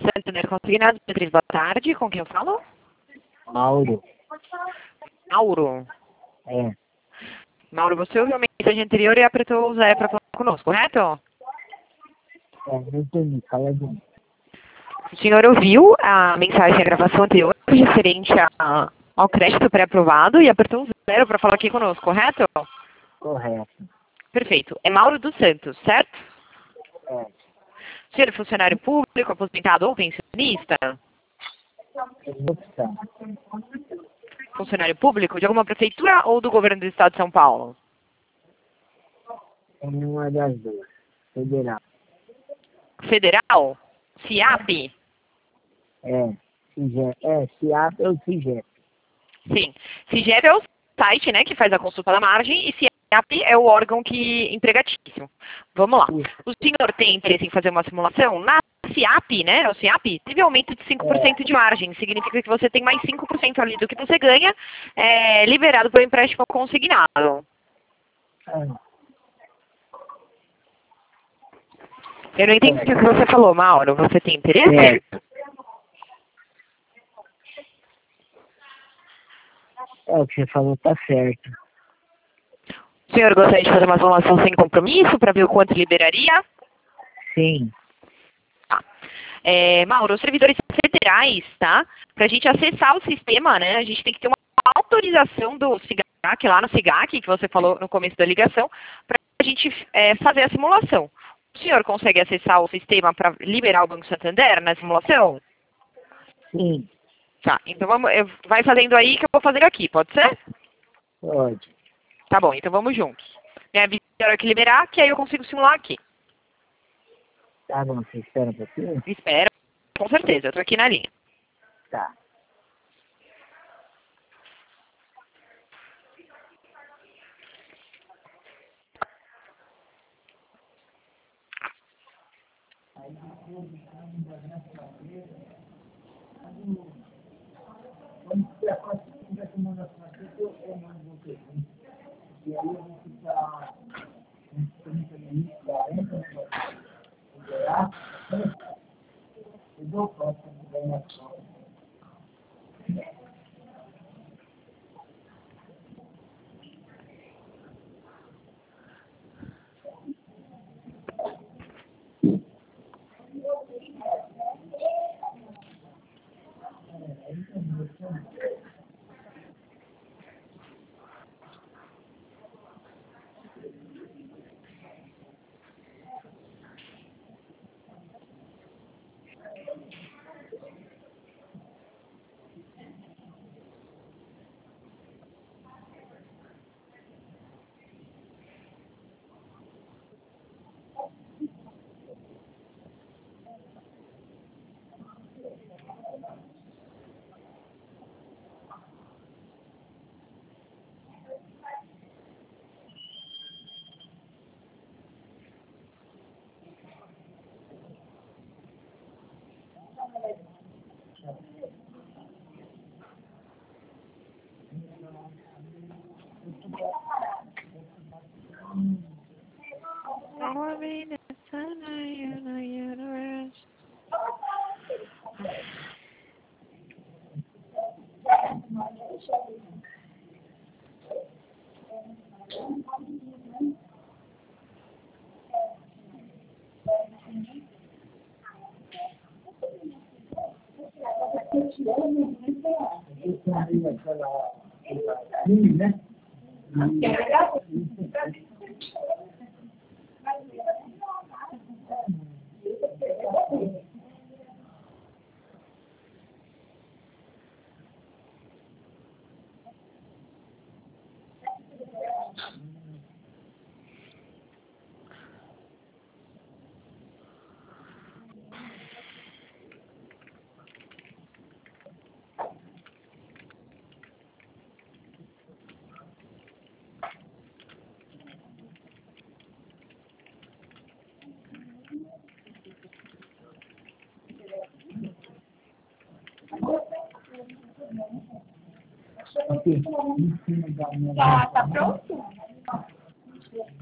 Santander Consignados, Beatriz, boa tarde. Com quem eu falo? Mauro. Mauro. É. Mauro, você ouviu a mensagem anterior e apertou o Zé para falar conosco, correto? Não entendi. Fala de mim. O senhor ouviu a mensagem, a gravação anterior, referente ao crédito pré-aprovado e apertou o 0 para falar aqui conosco, correto? Correto. Perfeito. É Mauro dos Santos, certo? É. O senhor é funcionário público, aposentado ou pensionista? Opção. Funcionário público de alguma prefeitura ou do governo do estado de São Paulo? É uma das duas. Federal. Federal? FIAP? É. SIAP ou CIGEP. Sim. FIGEP é o site, né, que faz a consulta da margem e FIAP é o órgão que empregatício. Vamos lá. O senhor tem interesse em fazer uma simulação? Na FIAP, né, o FIAP, teve aumento de 5% de margem. Significa que você tem mais 5% ali do que você ganha liberado para o empréstimo consignado. Eu não entendi o que você falou, Mauro. Você tem interesse? O que você falou tá certo. O senhor gostaria de fazer uma simulação sem compromisso para ver o quanto liberaria? Sim. Tá. Mauro, os servidores federais, tá? Para a gente acessar o sistema, né? A gente tem que ter uma autorização do SIGAC, lá no SIGAC, que você falou no começo da ligação, para a gente fazer a simulação. O senhor consegue acessar o sistema para liberar o Banco Santander na simulação? Sim. Tá, então vai fazendo aí que eu vou fazer aqui, pode ser? Pode. Tá bom, então vamos juntos. Me avisa a hora que liberar, que aí eu consigo simular aqui. Tá bom, você espera um pouquinho? Espera, com certeza, eu tô aqui na linha. Tá. Tá pronto?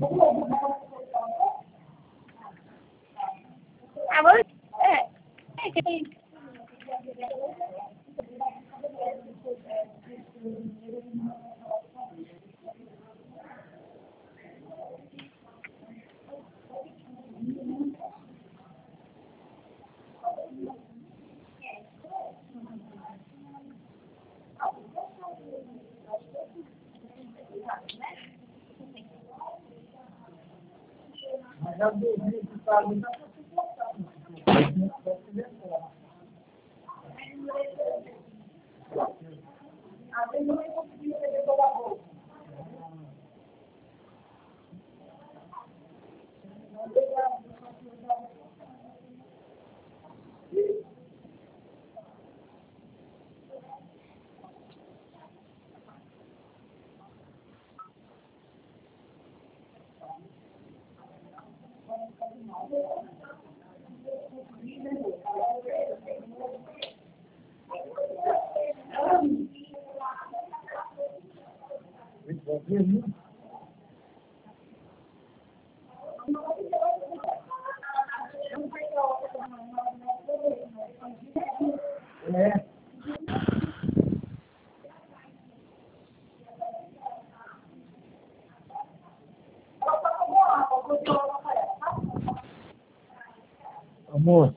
Amor? É Amor.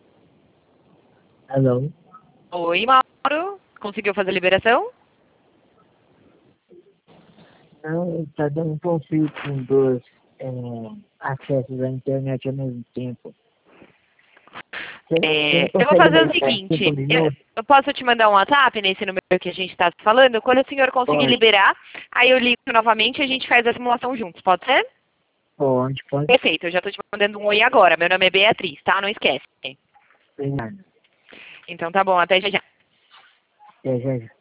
Alô? Oi, Mauro. Conseguiu fazer a liberação? Não, está dando um conflito com dois acessos à internet ao mesmo tempo. Eu vou fazer o seguinte, eu posso te mandar um WhatsApp nesse número que a gente está falando? Quando o senhor conseguir liberar, aí eu ligo novamente e a gente faz a simulação juntos, pode ser? Pode. Perfeito, eu já estou te mandando um oi agora. Meu nome é Beatriz, tá? Não esquece. Obrigado. Então tá bom, até já já. Até já.